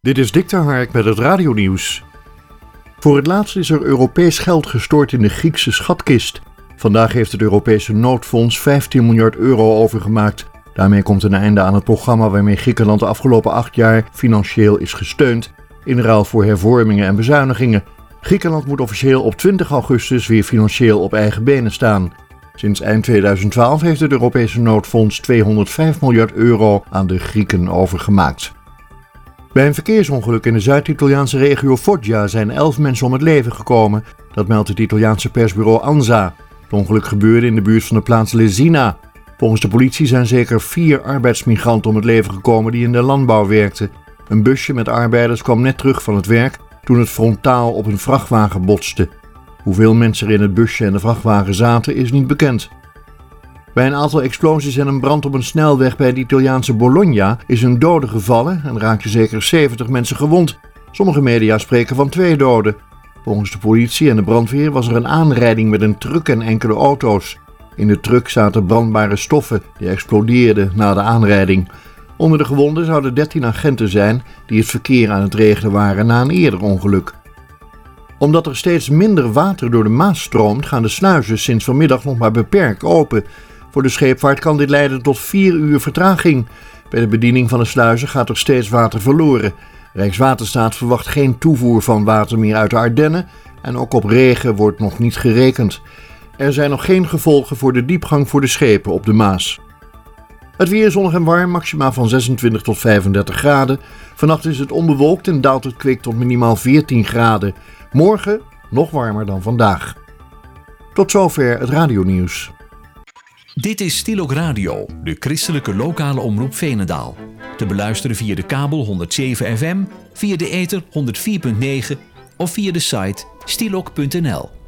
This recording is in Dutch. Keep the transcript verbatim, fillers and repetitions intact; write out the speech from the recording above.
Dit is Dick ter Hark met het radionieuws. Voor het laatst is er Europees geld gestort in de Griekse schatkist. Vandaag heeft het Europese noodfonds vijftien miljard euro overgemaakt. Daarmee komt een einde aan het programma waarmee Griekenland de afgelopen acht jaar financieel is gesteund, in ruil voor hervormingen en bezuinigingen. Griekenland moet officieel op twintig augustus weer financieel op eigen benen staan. Sinds eind tweeduizend twaalf heeft het Europese noodfonds tweehonderdvijf miljard euro aan de Grieken overgemaakt. Bij een verkeersongeluk in de Zuid-Italiaanse regio Foggia zijn elf mensen om het leven gekomen. Dat meldt het Italiaanse persbureau ANSA. Het ongeluk gebeurde in de buurt van de plaats Lesina. Volgens de politie zijn zeker vier arbeidsmigranten om het leven gekomen die in de landbouw werkten. Een busje met arbeiders kwam net terug van het werk toen het frontaal op een vrachtwagen botste. Hoeveel mensen er in het busje en de vrachtwagen zaten is niet bekend. Bij een aantal explosies en een brand op een snelweg bij het Italiaanse Bologna is een dode gevallen en raakten zeker zeventig mensen gewond. Sommige media spreken van twee doden. Volgens de politie en de brandweer was er een aanrijding met een truck en enkele auto's. In de truck zaten brandbare stoffen die explodeerden na de aanrijding. Onder de gewonden zouden dertien agenten zijn die het verkeer aan het regelen waren na een eerder ongeluk. Omdat er steeds minder water door de Maas stroomt, gaan de sluizen sinds vanmiddag nog maar beperkt open. Voor de scheepvaart kan dit leiden tot vier uur vertraging. Bij de bediening van de sluizen gaat er steeds water verloren. Rijkswaterstaat verwacht geen toevoer van water meer uit de Ardennen en ook op regen wordt nog niet gerekend. Er zijn nog geen gevolgen voor de diepgang voor de schepen op de Maas. Het weer is zonnig en warm, maximaal van zesentwintig tot vijfendertig graden. Vannacht is het onbewolkt en daalt het kwik tot minimaal veertien graden. Morgen nog warmer dan vandaag. Tot zover het radionieuws. Dit is Stilok Radio, de christelijke lokale omroep Veenendaal. Te beluisteren via de kabel honderd zeven F M, via de ether honderd vier komma negen of via de site stilok punt n l.